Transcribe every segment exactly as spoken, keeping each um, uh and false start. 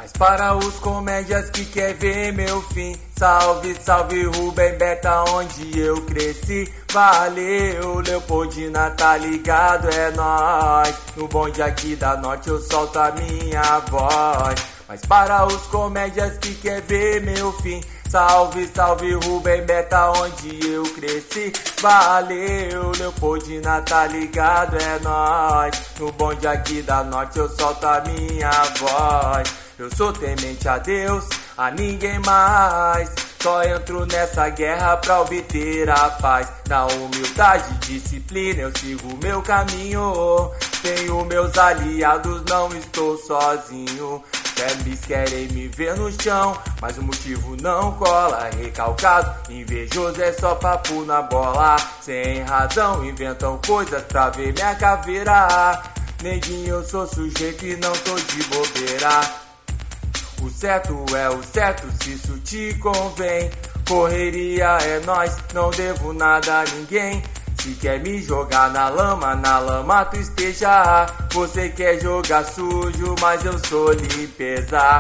Mas para os comédias que quer ver meu fim, salve, salve Rubem Beta, onde eu cresci. Valeu, Leopoldina, tá ligado, é nóis. No bonde aqui da norte eu solto a minha voz. Mas para os comédias que quer ver meu fim, salve, salve Rubem Beta, onde eu cresci. Valeu, Leopoldina, tá ligado, é nóis. No bonde aqui da norte eu solto a minha voz. Eu sou temente a Deus, a ninguém mais. Só entro nessa guerra pra obter a paz. Na humildade e disciplina eu sigo meu caminho. Tenho meus aliados, não estou sozinho. Eles querem me ver no chão, mas o motivo não cola. Recalcado, invejoso, é só papo na bola. Sem razão, inventam coisas pra ver minha caveira. Neguinho, eu sou sujeito e não tô de bobeira. O certo é o certo, se isso te convém. Correria é nós, não devo nada a ninguém. Se quer me jogar na lama, na lama tu esteja. Você quer jogar sujo, mas eu sou limpeza.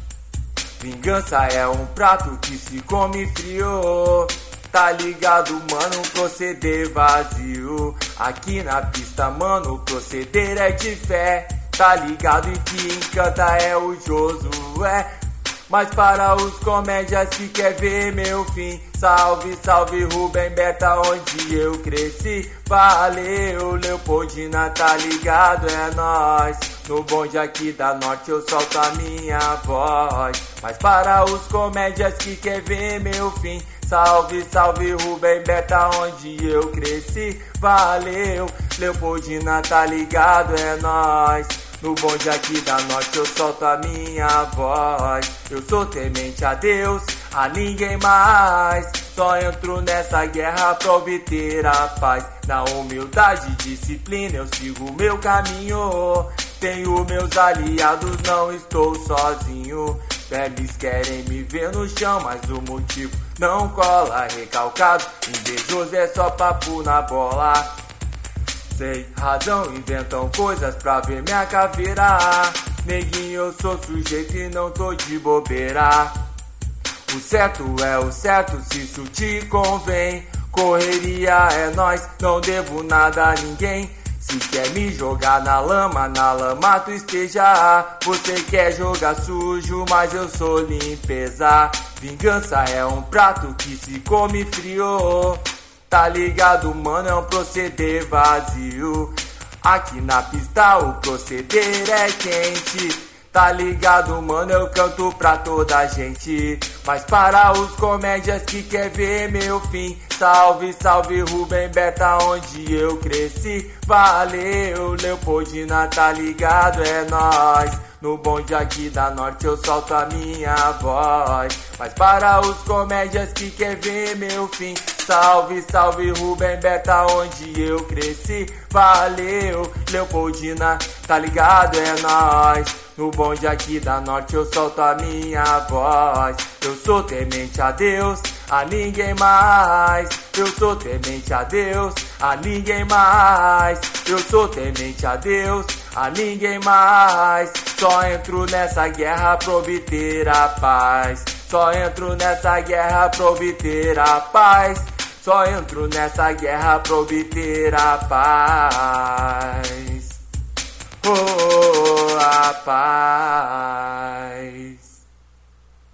Vingança é um prato que se come frio. Tá ligado, mano, proceder vazio. Aqui na pista, mano, o proceder é de fé. Tá ligado, e que encanta é o Josué. Mas para os comédias que quer ver meu fim, salve, salve Rubem Beta, onde eu cresci. Valeu, Leopoldina, tá ligado, é nóis. No bonde aqui da norte eu solto a minha voz. Mas para os comédias que quer ver meu fim, salve, salve Rubem Beta, onde eu cresci. Valeu, Leopoldina, tá ligado, é nóis. No bonde aqui da norte eu solto a minha voz. Eu sou temente a Deus, a ninguém mais. Só entro nessa guerra pra obter a paz. Na humildade e disciplina eu sigo meu caminho. Tenho meus aliados, não estou sozinho. Eles querem me ver no chão, mas o motivo não cola. Recalcado, invejoso, é só papo na bola. Sem razão, inventam coisas pra ver minha caveira. Neguinho, eu sou sujeito e não tô de bobeira. O certo é o certo, se isso te convém. Correria é nós, não devo nada a ninguém. Se quer me jogar na lama, na lama tu esteja. Você quer jogar sujo, mas eu sou limpeza. Vingança é um prato que se come frio. Tá ligado, mano, é um proceder vazio. Aqui na pista o proceder é quente. Tá ligado, mano, eu canto pra toda a gente. Mas para os comédias que quer ver meu fim, salve, salve Rubem Beta, onde eu cresci. Valeu, Leopoldina, tá ligado, é nóis. No bonde aqui da norte eu solto a minha voz. Mas para os comédias que quer ver meu fim, salve, salve Rubem Beta, onde eu cresci. Valeu, Leopoldina, tá ligado, é nóis. No bonde aqui da norte eu solto a minha voz. Eu sou temente a Deus, a ninguém mais. Eu sou temente a Deus, a ninguém mais. Eu sou temente a Deus, a ninguém mais. Só entro nessa guerra pra obter a paz. Só entro nessa guerra pra obter a paz. Só entro nessa guerra pra obter a paz. Oh, a paz.